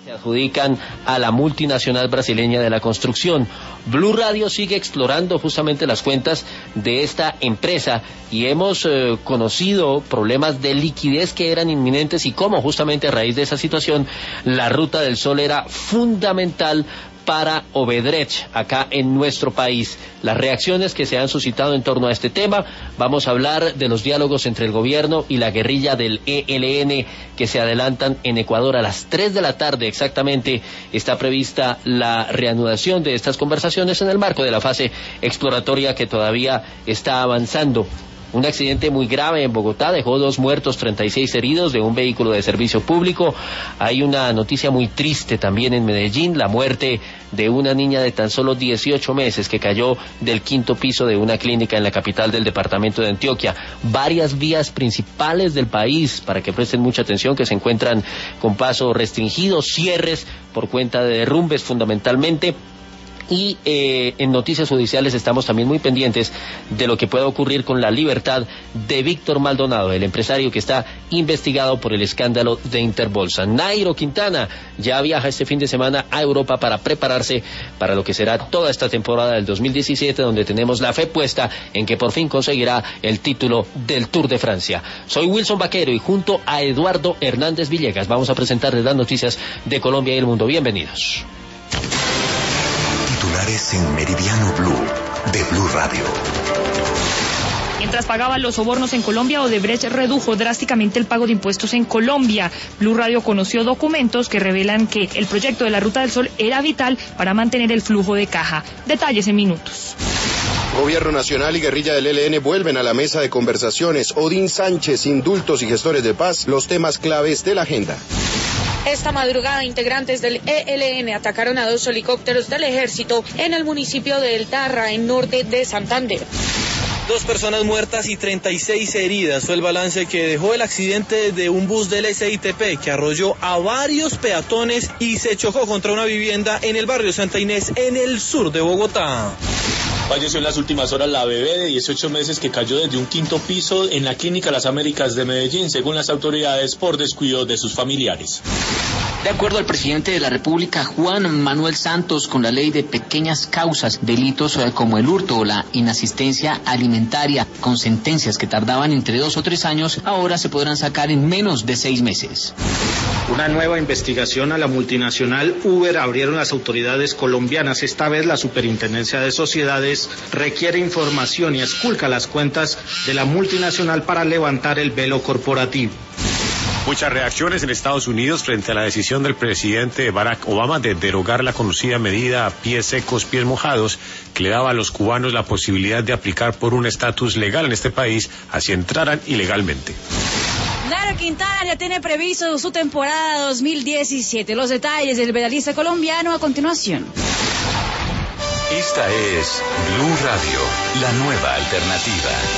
Se adjudican a la multinacional brasileña de la construcción. Blue Radio sigue explorando justamente las cuentas de esta empresa y hemos conocido problemas de liquidez que eran inminentes y cómo justamente a raíz de esa situación la Ruta del Sol era fundamental para Obedrecht, acá en nuestro país. Las reacciones que se han suscitado en torno a este tema, vamos a hablar de los diálogos entre el gobierno y la guerrilla del ELN que se adelantan en Ecuador a las 3 de la tarde exactamente. Está prevista la reanudación de estas conversaciones en el marco de la fase exploratoria que todavía está avanzando. Un accidente muy grave en Bogotá dejó 2 muertos, 36 heridos de un vehículo de servicio público. Hay una noticia muy triste también en Medellín, la muerte de una niña de tan solo 18 meses que cayó del 5º piso de una clínica en la capital del departamento de Antioquia. Varias vías principales del país, para que presten mucha atención, que se encuentran con paso restringido, cierres por cuenta de derrumbes fundamentalmente. Y en noticias judiciales estamos también muy pendientes de lo que pueda ocurrir con la libertad de Víctor Maldonado, el empresario que está investigado por el escándalo de Interbolsa. Nairo Quintana ya viaja este fin de semana a Europa para prepararse para lo que será toda esta temporada del 2017, donde tenemos la fe puesta en que por fin conseguirá el título del Tour de Francia. Soy Wilson Vaquero y junto a Eduardo Hernández Villegas vamos a presentarles las noticias de Colombia y el mundo. Bienvenidos. Titulares en Meridiano Blue, de Blue Radio. Mientras pagaban los sobornos en Colombia, Odebrecht redujo drásticamente el pago de impuestos en Colombia. Blue Radio conoció documentos que revelan que el proyecto de la Ruta del Sol era vital para mantener el flujo de caja. Detalles en minutos. Gobierno Nacional y guerrilla del ELN vuelven a la mesa de conversaciones. Odín Sánchez, indultos y gestores de paz, los temas claves de la agenda. Esta madrugada, integrantes del ELN atacaron a 2 helicópteros del ejército en el municipio de El Tarra, en norte de Santander. 2 personas muertas y 36 heridas fue el balance que dejó el accidente de un bus del SITP que arrolló a varios peatones y se chocó contra una vivienda en el barrio Santa Inés, en el sur de Bogotá. Falleció en las últimas horas la bebé de 18 meses que cayó desde un 5º piso en la Clínica Las Américas de Medellín, según las autoridades, por descuido de sus familiares. De acuerdo al presidente de la República, Juan Manuel Santos, con la ley de pequeñas causas, delitos como el hurto o la inasistencia alimentaria, con sentencias que tardaban entre 2 o 3 años, ahora se podrán sacar en menos de 6 meses. Una nueva investigación a la multinacional Uber abrieron las autoridades colombianas. Esta vez la Superintendencia de Sociedades requiere información y esculca las cuentas de la multinacional para levantar el velo corporativo. Muchas reacciones en Estados Unidos frente a la decisión del presidente Barack Obama de derogar la conocida medida pies secos, pies mojados, que le daba a los cubanos la posibilidad de aplicar por un estatus legal en este país, así entraran ilegalmente. Nairo Quintana ya tiene previsto su temporada 2017. Los detalles del pedalista colombiano a continuación. Esta es Blue Radio, la nueva alternativa.